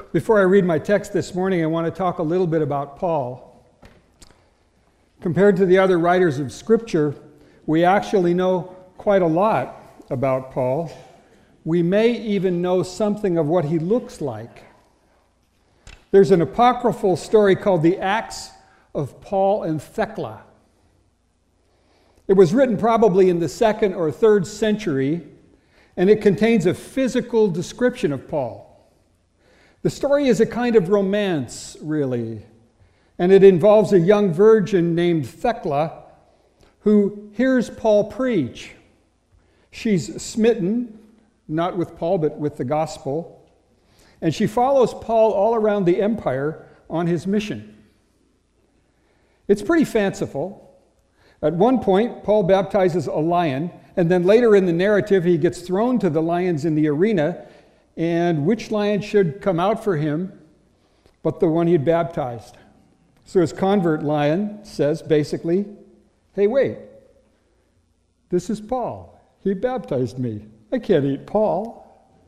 Before I read my text this morning, I want to talk a little bit about Paul. Compared to the other writers of Scripture, we actually know quite a lot about Paul. We may even know something of what he looks like. There's an apocryphal story called the Acts of Paul and Thecla. It was written probably in the 2nd or 3rd century, and it contains a physical description of Paul. The story is a kind of romance, really, and it involves a young virgin named Thecla who hears Paul preach. She's smitten, not with Paul, but with the gospel, and she follows Paul all around the empire on his mission. It's pretty fanciful. At one point, Paul baptizes a lion, and then later in the narrative, he gets thrown to the lions in the arena, and which lion should come out for him but the one he'd baptized? So his convert lion says, basically, hey, wait, this is Paul. He baptized me. I can't eat Paul.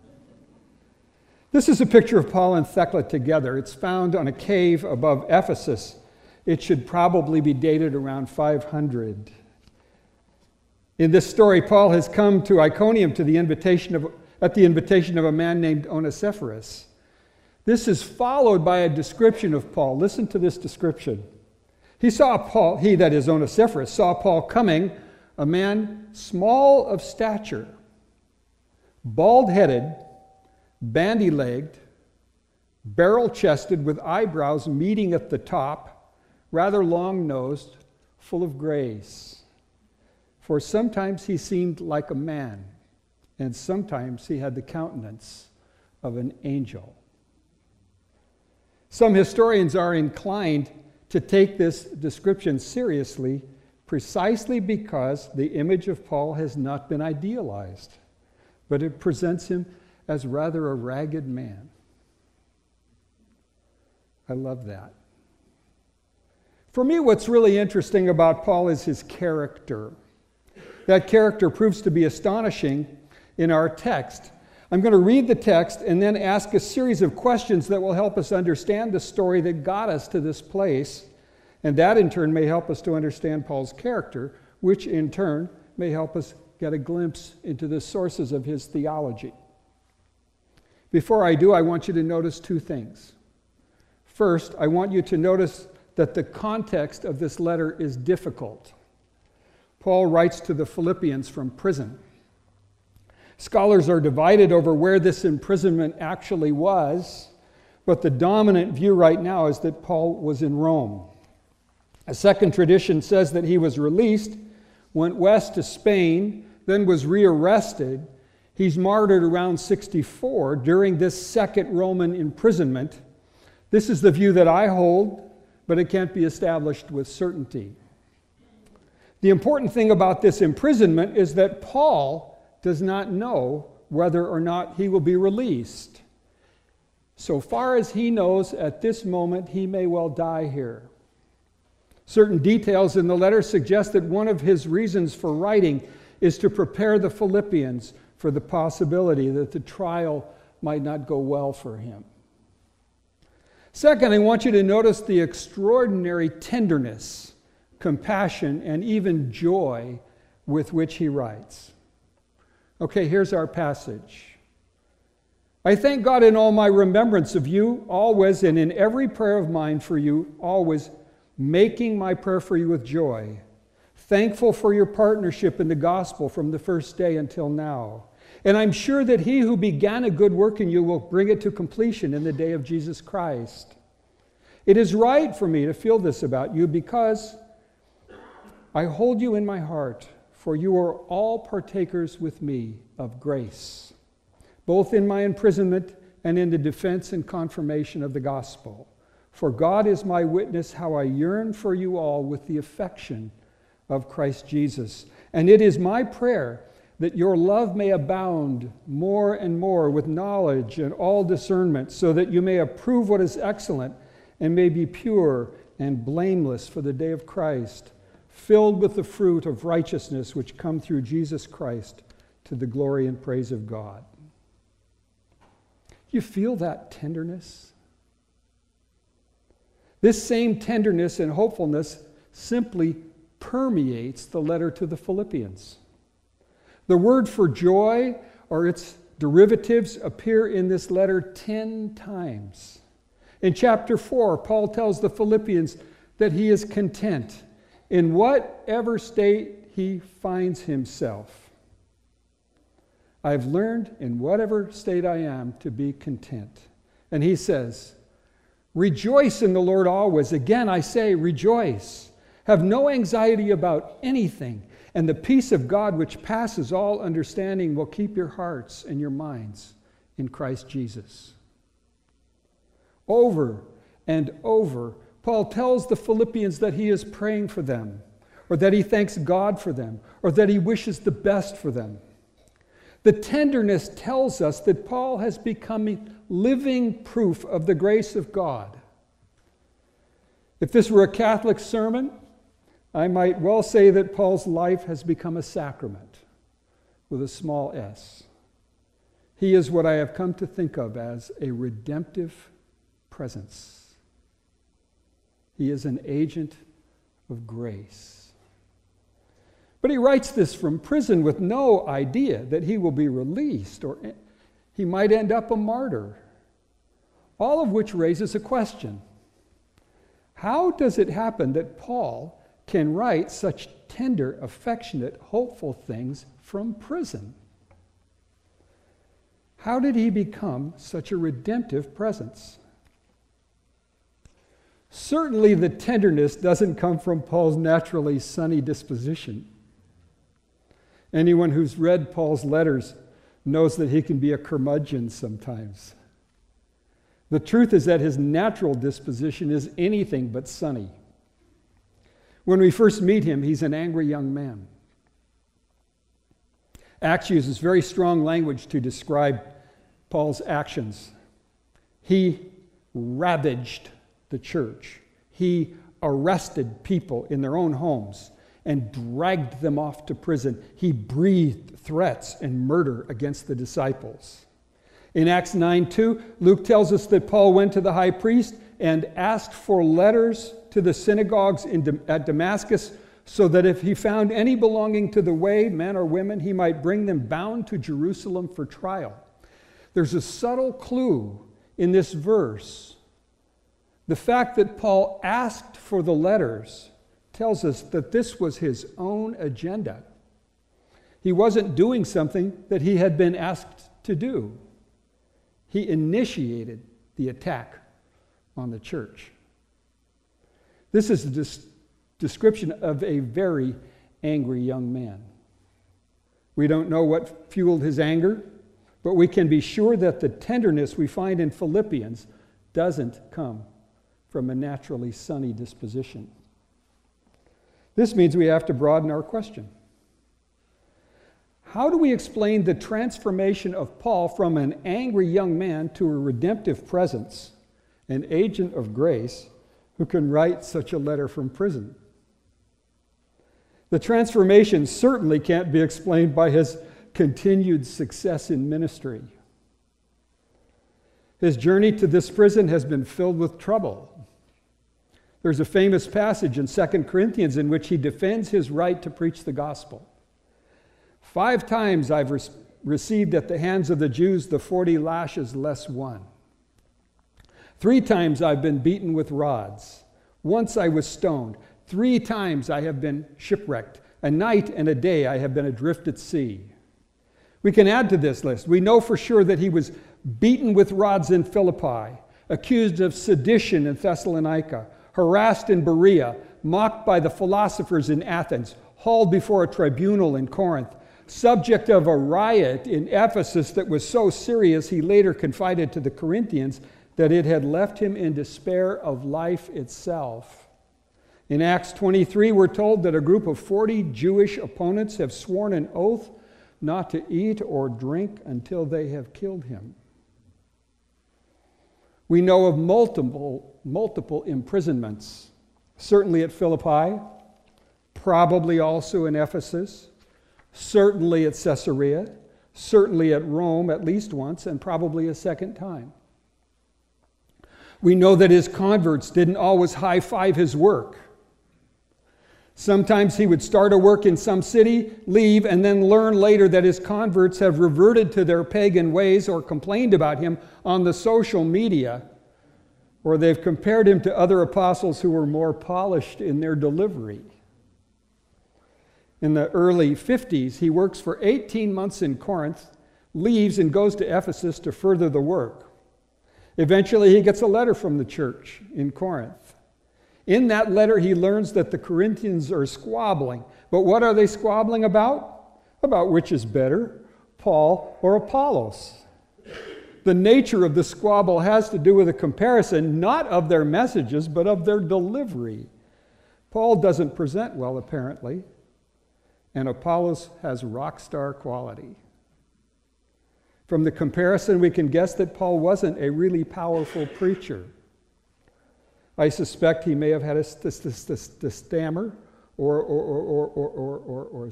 This is a picture of Paul and Thecla together. It's found on a cave above Ephesus. It should probably be dated around 500. In this story, Paul has come to Iconium at the invitation of a man named Onesiphorus. This is followed by a description of Paul. Listen to this description. He, that is Onesiphorus, saw Paul coming, a man small of stature, bald-headed, bandy-legged, barrel-chested, with eyebrows meeting at the top, rather long-nosed, full of grace. For sometimes he seemed like a man, and sometimes he had the countenance of an angel. Some historians are inclined to take this description seriously precisely because the image of Paul has not been idealized, but it presents him as rather a ragged man. I love that. For me, what's really interesting about Paul is his character. That character proves to be astonishing in our text. I'm going to read the text and then ask a series of questions that will help us understand the story that got us to this place, and that in turn may help us to understand Paul's character, which in turn may help us get a glimpse into the sources of his theology. Before I do, I want you to notice two things. First, I want you to notice that the context of this letter is difficult. Paul writes to the Philippians from prison. Scholars are divided over where this imprisonment actually was, but the dominant view right now is that Paul was in Rome. A second tradition says that he was released, went west to Spain, then was rearrested. He's martyred around 64 during this second Roman imprisonment. This is the view that I hold, but it can't be established with certainty. The important thing about this imprisonment is that Paul does not know whether or not he will be released. So far as he knows, at this moment, he may well die here. Certain details in the letter suggest that one of his reasons for writing is to prepare the Philippians for the possibility that the trial might not go well for him. Second, I want you to notice the extraordinary tenderness, compassion, and even joy with which he writes. Okay, here's our passage. I thank God in all my remembrance of you, always, and in every prayer of mine for you, always, making my prayer for you with joy, thankful for your partnership in the gospel from the first day until now. And I'm sure that he who began a good work in you will bring it to completion in the day of Jesus Christ. It is right for me to feel this about you because I hold you in my heart, for you are all partakers with me of grace, both in my imprisonment and in the defense and confirmation of the gospel. For God is my witness how I yearn for you all with the affection of Christ Jesus. And it is my prayer that your love may abound more and more with knowledge and all discernment, so that you may approve what is excellent and may be pure and blameless for the day of Christ, filled with the fruit of righteousness which come through Jesus Christ to the glory and praise of God. You feel that tenderness? This same tenderness and hopefulness simply permeates the letter to the Philippians. The word for joy or its derivatives appear in this letter 10 times. In chapter 4, Paul tells the Philippians that he is content in whatever state he finds himself. I've learned in whatever state I am to be content. And he says, rejoice in the Lord always. Again, I say, rejoice. Have no anxiety about anything, and the peace of God, which passes all understanding, will keep your hearts and your minds in Christ Jesus. Over and over, Paul tells the Philippians that he is praying for them, or that he thanks God for them, or that he wishes the best for them. The tenderness tells us that Paul has become living proof of the grace of God. If this were a Catholic sermon, I might well say that Paul's life has become a sacrament with a small s. He is what I have come to think of as a redemptive presence. He is an agent of grace. But he writes this from prison with no idea that he will be released or he might end up a martyr. All of which raises a question. How does it happen that Paul can write such tender, affectionate, hopeful things from prison? How did he become such a redemptive presence? Certainly the tenderness doesn't come from Paul's naturally sunny disposition. Anyone who's read Paul's letters knows that he can be a curmudgeon sometimes. The truth is that his natural disposition is anything but sunny. When we first meet him, he's an angry young man. Acts uses very strong language to describe Paul's actions. He ravaged the church. He arrested people in their own homes and dragged them off to prison. He breathed threats and murder against the disciples. In Acts 9:2, Luke tells us that Paul went to the high priest and asked for letters to the synagogues at Damascus so that if he found any belonging to the way, men or women, he might bring them bound to Jerusalem for trial. There's a subtle clue in this verse. The fact that Paul asked for the letters tells us that this was his own agenda. He wasn't doing something that he had been asked to do. He initiated the attack on the church. This is a description of a very angry young man. We don't know what fueled his anger, but we can be sure that the tenderness we find in Philippians doesn't come from a naturally sunny disposition. This means we have to broaden our question. How do we explain the transformation of Paul from an angry young man to a redemptive presence, an agent of grace who can write such a letter from prison? The transformation certainly can't be explained by his continued success in ministry. His journey to this prison has been filled with trouble. There's a famous passage in 2 Corinthians in which he defends his right to preach the gospel. 5 times I've received at the hands of the Jews the 40 lashes less one. 3 times I've been beaten with rods. Once I was stoned. 3 times I have been shipwrecked. A night and a day I have been adrift at sea. We can add to this list. We know for sure that he was beaten with rods in Philippi, accused of sedition in Thessalonica, harassed in Berea, mocked by the philosophers in Athens, hauled before a tribunal in Corinth, subject of a riot in Ephesus that was so serious he later confided to the Corinthians that it had left him in despair of life itself. In Acts 23, we're told that a group of 40 Jewish opponents have sworn an oath not to eat or drink until they have killed him. We know of multiple imprisonments, certainly at Philippi, probably also in Ephesus, certainly at Caesarea, certainly at Rome at least once, and probably a second time. We know that his converts didn't always high-five his work. Sometimes he would start a work in some city, leave, and then learn later that his converts have reverted to their pagan ways or complained about him on the social media, or they've compared him to other apostles who were more polished in their delivery. In the early 50s, he works for 18 months in Corinth, leaves and goes to Ephesus to further the work. Eventually, he gets a letter from the church in Corinth. In that letter, he learns that the Corinthians are squabbling. But what are they squabbling about? About which is better, Paul or Apollos. The nature of the squabble has to do with a comparison, not of their messages, but of their delivery. Paul doesn't present well, apparently, and Apollos has rock star quality. From the comparison, we can guess that Paul wasn't a really powerful preacher. I suspect he may have had a stammer or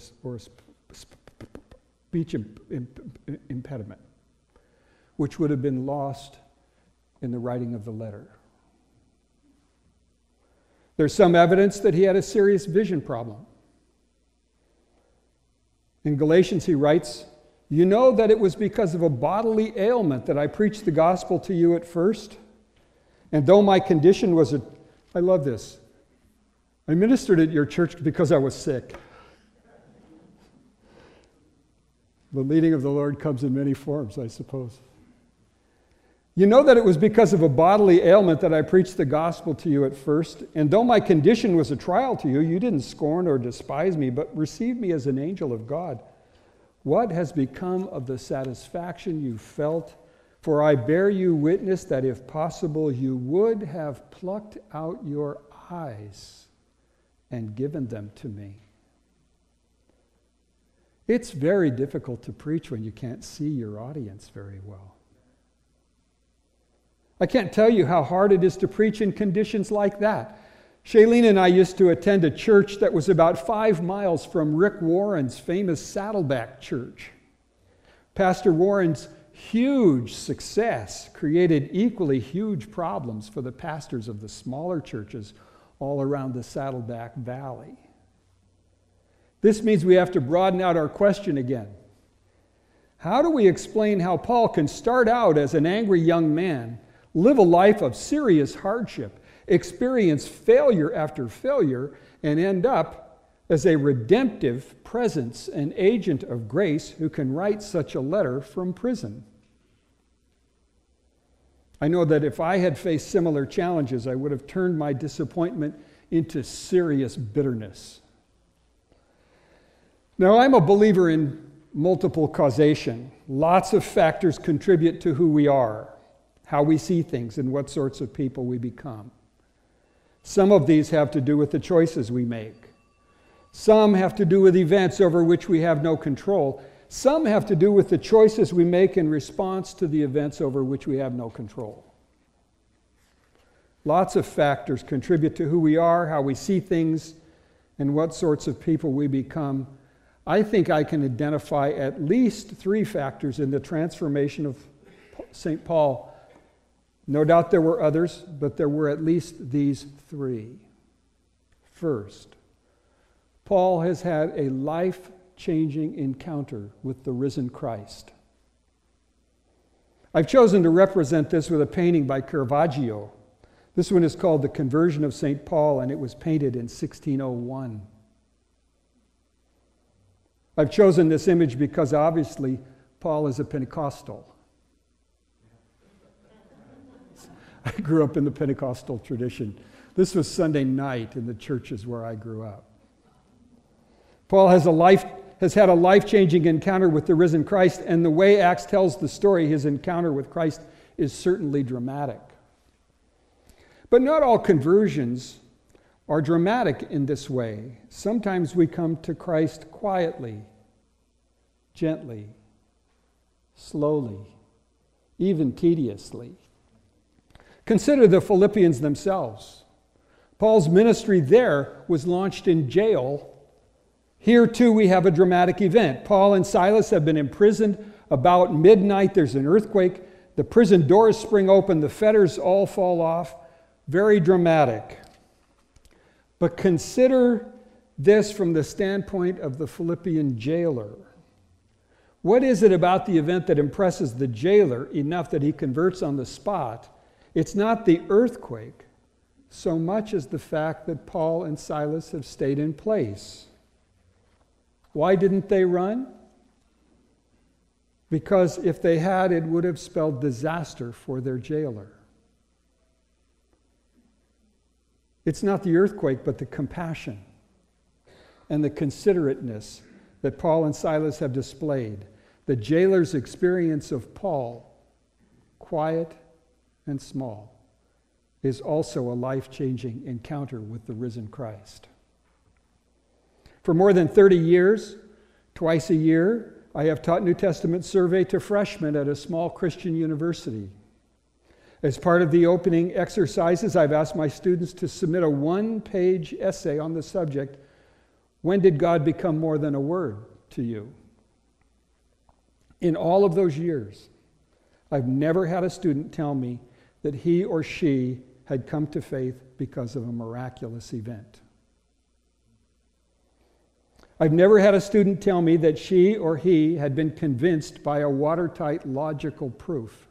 speech impediment, which would have been lost in the writing of the letter. There's some evidence that he had a serious vision problem. In Galatians, he writes, "You know that it was because of a bodily ailment that I preached the gospel to you at first. And though my condition was I love this. I ministered at your church because I was sick." The leading of the Lord comes in many forms, I suppose. "You know that it was because of a bodily ailment that I preached the gospel to you at first. And though my condition was a trial to you, you didn't scorn or despise me, but received me as an angel of God. What has become of the satisfaction you felt? For I bear you witness that if possible you would have plucked out your eyes and given them to me." It's very difficult to preach when you can't see your audience very well. I can't tell you how hard it is to preach in conditions like that. Shailene and I used to attend a church that was about 5 miles from Rick Warren's famous Saddleback Church. Pastor Warren's huge success created equally huge problems for the pastors of the smaller churches all around the Saddleback Valley. This means we have to broaden out our question again. How do we explain how Paul can start out as an angry young man, live a life of serious hardship, experience failure after failure, and end up as a redemptive presence and agent of grace who can write such a letter from prison? I know that if I had faced similar challenges, I would have turned my disappointment into serious bitterness. Now, I'm a believer in multiple causation. Lots of factors contribute to who we are, how we see things, and what sorts of people we become. Some of these have to do with the choices we make. Some have to do with events over which we have no control. Some have to do with the choices we make in response to the events over which we have no control. Lots of factors contribute to who we are, how we see things, and what sorts of people we become. I think I can identify at least 3 factors in the transformation of St. Paul. No doubt there were others, but there were at least these 3. First, Paul has had a life-changing encounter with the risen Christ. I've chosen to represent this with a painting by Caravaggio. This one is called The Conversion of St. Paul, and it was painted in 1601. I've chosen this image because obviously Paul is a Pentecostal. I grew up in the Pentecostal tradition. This was Sunday night in the churches where I grew up. Paul has had a life-changing encounter with the risen Christ, and the way Acts tells the story, his encounter with Christ is certainly dramatic. But not all conversions are dramatic in this way. Sometimes we come to Christ quietly, gently, slowly, even tediously. Consider the Philippians themselves. Paul's ministry there was launched in jail. Here, too, we have a dramatic event. Paul and Silas have been imprisoned About midnight, there's an earthquake. The prison doors spring open. The fetters all fall off. Very dramatic. But consider this from the standpoint of the Philippian jailer. What is it about the event that impresses the jailer enough that he converts on the spot? It's not the earthquake so much as the fact that Paul and Silas have stayed in place. Why didn't they run? Because if they had, it would have spelled disaster for their jailer. It's not the earthquake, but the compassion and the considerateness that Paul and Silas have displayed. The jailer's experience of Paul, quiet and small, is also a life-changing encounter with the risen Christ. For more than 30 years, twice a year, I have taught New Testament survey to freshmen at a small Christian university. As part of the opening exercises, I've asked my students to submit a one-page essay on the subject, when did God become more than a word to you? In all of those years, I've never had a student tell me that he or she had come to faith because of a miraculous event. I've never had a student tell me that she or he had been convinced by a watertight logical proof.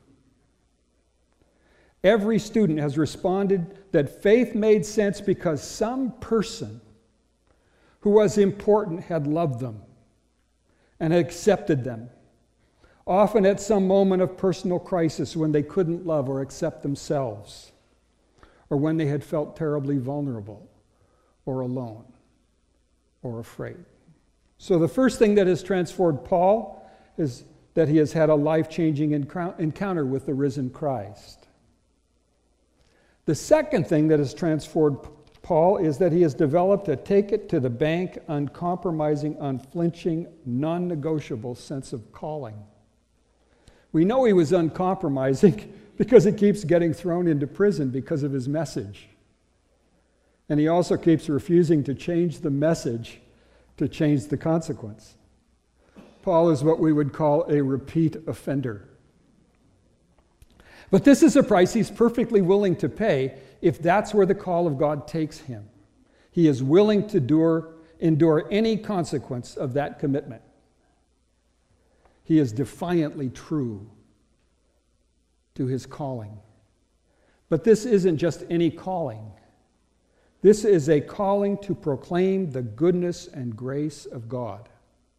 Every student has responded that faith made sense because some person who was important had loved them and had accepted them, often at some moment of personal crisis when they couldn't love or accept themselves, or when they had felt terribly vulnerable or alone or afraid. So the first thing that has transformed Paul is that he has had a life-changing encounter with the risen Christ. The second thing that has transformed Paul is that he has developed a take-it-to-the-bank, uncompromising, unflinching, non-negotiable sense of calling. We know he was uncompromising because he keeps getting thrown into prison because of his message. And he also keeps refusing to change the message to change the consequence. Paul is what we would call a repeat offender. But this is a price he's perfectly willing to pay if that's where the call of God takes him. He is willing to endure any consequence of that commitment. He is defiantly true to his calling. But this isn't just any calling. This is a calling to proclaim the goodness and grace of God.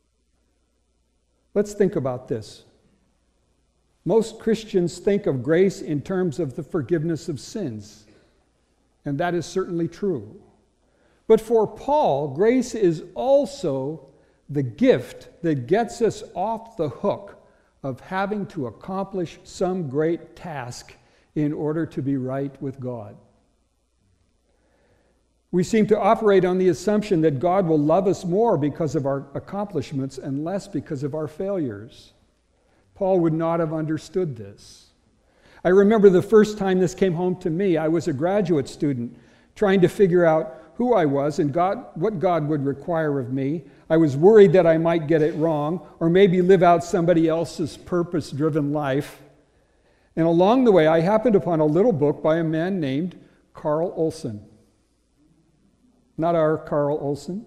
Let's think about this. Most Christians think of grace in terms of the forgiveness of sins, and that is certainly true. But for Paul, grace is also the gift that gets us off the hook of having to accomplish some great task in order to be right with God. We seem to operate on the assumption that God will love us more because of our accomplishments and less because of our failures. Paul would not have understood this. I remember the first time this came home to me. I was a graduate student trying to figure out who I was and what God would require of me. I was worried that I might get it wrong or maybe live out somebody else's purpose-driven life. And along the way, I happened upon a little book by a man named Carl Olson. Not our Carl Olson.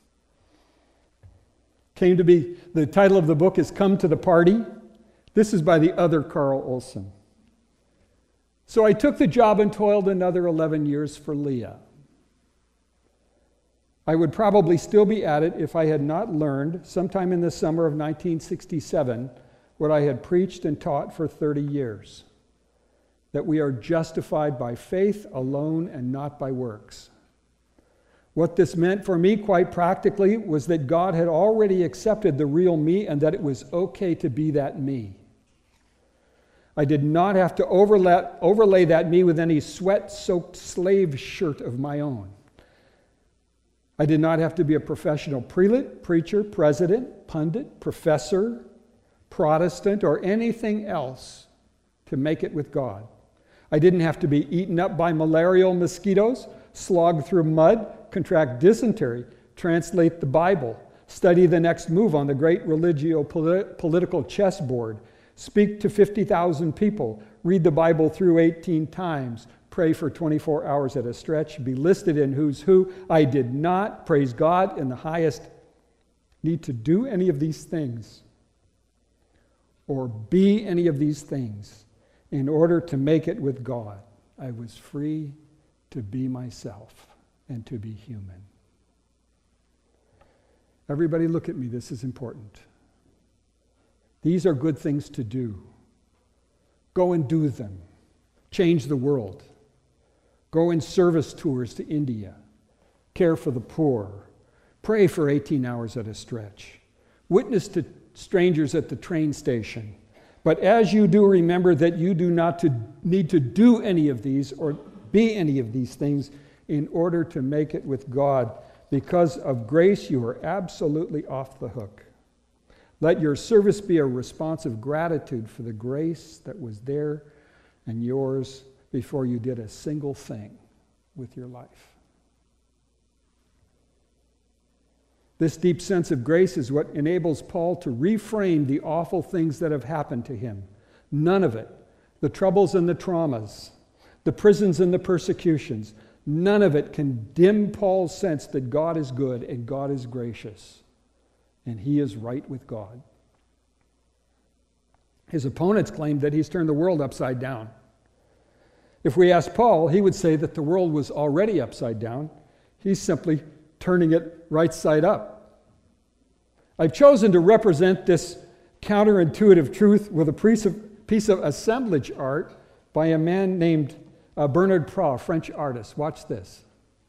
The title of the book is Come to the Party. This is by the other Carl Olson. So I took the job and toiled another 11 years for Leah. I would probably still be at it if I had not learned, sometime in the summer of 1967, what I had preached and taught for 30 years, that we are justified by faith alone and not by works. What this meant for me, quite practically, was that God had already accepted the real me and that it was okay to be that me. I did not have to overlay that me with any sweat-soaked slave shirt of my own. I did not have to be a professional prelate, preacher, president, pundit, professor, Protestant, or anything else to make it with God. I didn't have to be eaten up by malarial mosquitoes, slog through mud, contract dysentery, translate the Bible, Study the next move on the great religio-political chessboard. Speak to 50,000 people. Read the Bible through 18 times. Pray for 24 hours at a stretch. Be listed in Who's Who. I did not, praise God, in the highest, need to do any of these things or be any of these things in order to make it with God. I was free to be myself and to be human. Everybody look at me. This is important. These are good things to do. Go and do them. Change the world. Go in service tours to India. Care for the poor. Pray for 18 hours at a stretch. Witness to strangers at the train station. But as you do, remember that you do not need to do any of these or be any of these things in order to make it with God. Because of grace, you are absolutely off the hook. Let your service be a response of gratitude for the grace that was there and yours before you did a single thing with your life. This deep sense of grace is what enables Paul to reframe the awful things that have happened to him. None of it, the troubles and the traumas, the prisons and the persecutions, none of it can dim Paul's sense that God is good and God is gracious and he is right with God. His opponents claimed that he's turned the world upside down. If we ask Paul, he would say that the world was already upside down. He's simply turning it right side up. I've chosen to represent this counterintuitive truth with a piece of assemblage art by a man named Bernard Prat, a French artist. Watch this.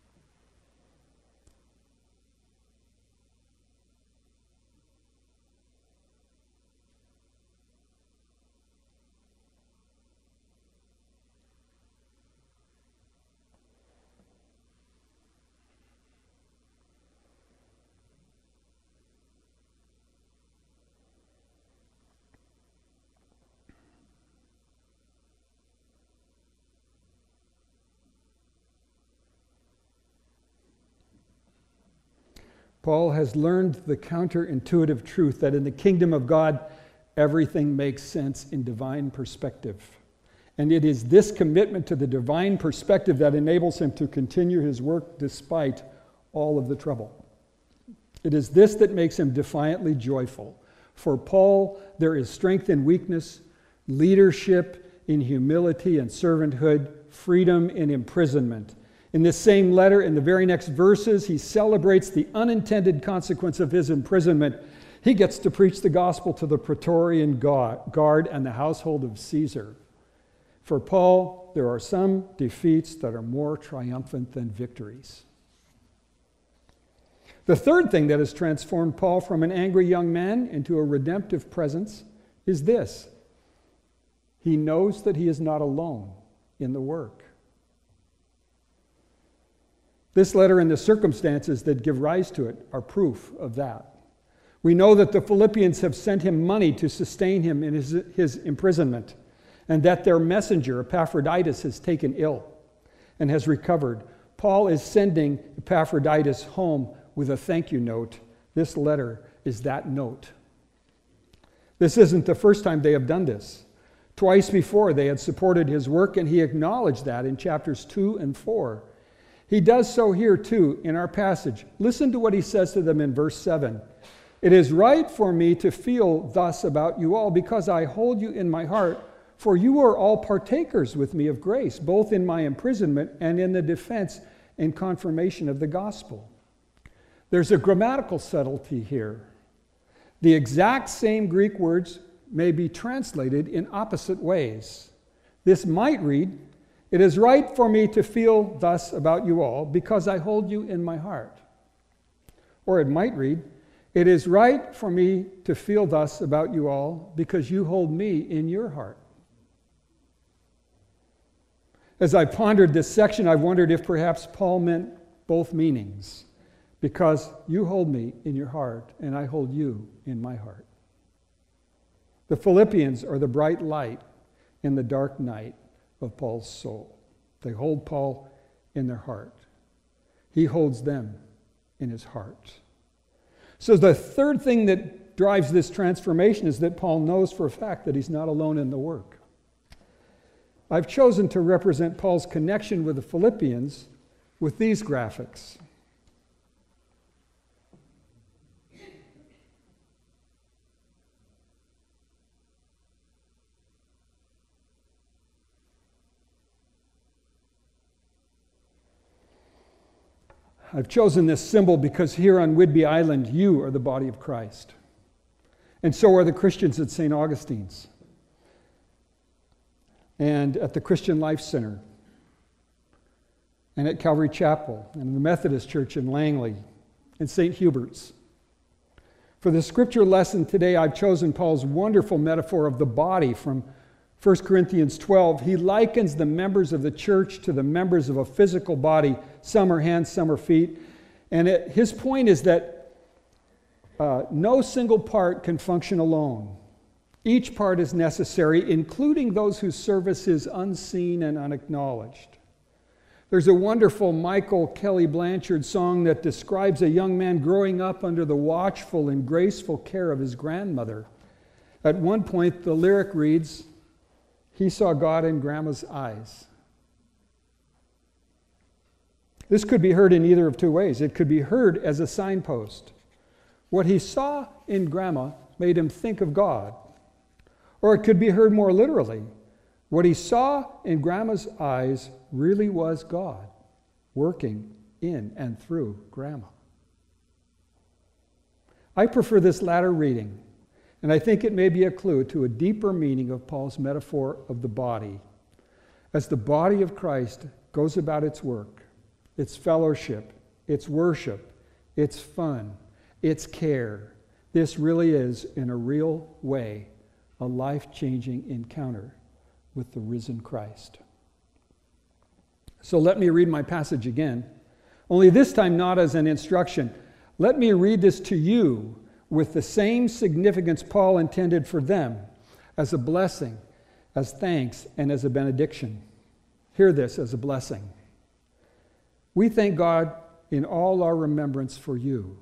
Paul has learned the counterintuitive truth that in the kingdom of God, everything makes sense in divine perspective. And it is this commitment to the divine perspective that enables him to continue his work despite all of the trouble. It is this that makes him defiantly joyful. For Paul, there is strength in weakness, leadership in humility and servanthood, freedom in imprisonment. In this same letter, in the very next verses, he celebrates the unintended consequence of his imprisonment. He gets to preach the gospel to the Praetorian Guard and the household of Caesar. For Paul, there are some defeats that are more triumphant than victories. The third thing that has transformed Paul from an angry young man into a redemptive presence is this. He knows that he is not alone in the work. This letter and the circumstances that give rise to it are proof of that. We know that the Philippians have sent him money to sustain him in his imprisonment, and that their messenger, Epaphroditus, has taken ill and has recovered. Paul is sending Epaphroditus home with a thank you note. This letter is that note. This isn't the first time they have done this. Twice before they had supported his work, and he acknowledged that in chapters 2 and 4. He does so here too in our passage. Listen to what he says to them in verse 7. It is right for me to feel thus about you all, because I hold you in my heart, for you are all partakers with me of grace, both in my imprisonment and in the defense and confirmation of the gospel. There's a grammatical subtlety here. The exact same Greek words may be translated in opposite ways. This might read, it is right for me to feel thus about you all, because I hold you in my heart. Or it might read, it is right for me to feel thus about you all, because you hold me in your heart. As I pondered this section, I wondered if perhaps Paul meant both meanings, because you hold me in your heart, and I hold you in my heart. The Philippians are the bright light in the dark night of Paul's soul. They hold Paul in their heart. He holds them in his heart. So the third thing that drives this transformation is that Paul knows for a fact that he's not alone in the work. I've chosen to represent Paul's connection with the Philippians with these graphics. I've chosen this symbol because here on Whidbey Island, you are the body of Christ. And so are the Christians at St. Augustine's and at the Christian Life Center and at Calvary Chapel and in the Methodist Church in Langley and St. Hubert's. For the scripture lesson today, I've chosen Paul's wonderful metaphor of the body from 1 Corinthians 12. He likens the members of the church to the members of a physical body. Some are hands, some are feet. And his point is that no single part can function alone. Each part is necessary, including those whose service is unseen and unacknowledged. There's a wonderful Michael Kelly Blanchard song that describes a young man growing up under the watchful and graceful care of his grandmother. At one point, the lyric reads, "He saw God in Grandma's eyes." This could be heard in either of two ways. It could be heard as a signpost. What he saw in Grandma made him think of God. Or it could be heard more literally. What he saw in Grandma's eyes really was God working in and through Grandma. I prefer this latter reading, and I think it may be a clue to a deeper meaning of Paul's metaphor of the body. As the body of Christ goes about its work, its fellowship, its worship, its fun, its care, this really is, in a real way, a life-changing encounter with the risen Christ. So let me read my passage again, only this time not as an instruction. Let me read this to you with the same significance Paul intended for them, as a blessing, as thanks, and as a benediction. Hear this as a blessing. We thank God in all our remembrance for you,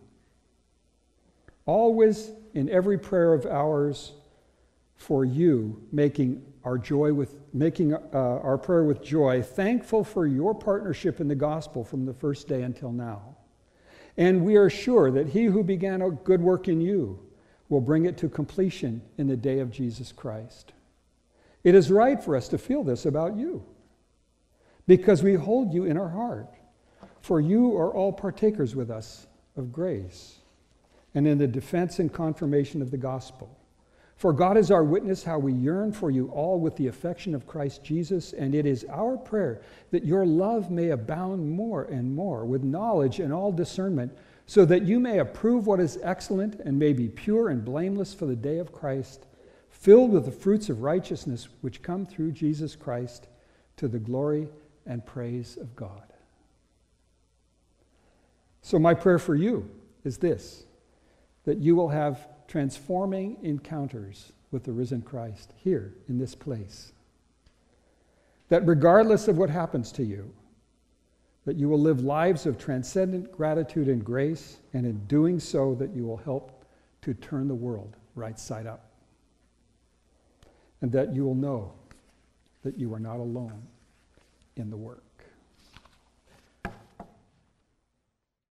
always in every prayer of ours for you, making our prayer with joy, thankful for your partnership in the gospel from the first day until now. And we are sure that he who began a good work in you will bring it to completion in the day of Jesus Christ. It is right for us to feel this about you, because we hold you in our heart. For you are all partakers with us of grace and in the defense and confirmation of the gospel. For God is our witness how we yearn for you all with the affection of Christ Jesus, and it is our prayer that your love may abound more and more with knowledge and all discernment, so that you may approve what is excellent and may be pure and blameless for the day of Christ, filled with the fruits of righteousness which come through Jesus Christ, to the glory and praise of God. So my prayer for you is this, that you will have transforming encounters with the risen Christ here in this place. That regardless of what happens to you, that you will live lives of transcendent gratitude and grace, and in doing so that you will help to turn the world right side up. And that you will know that you are not alone in the work.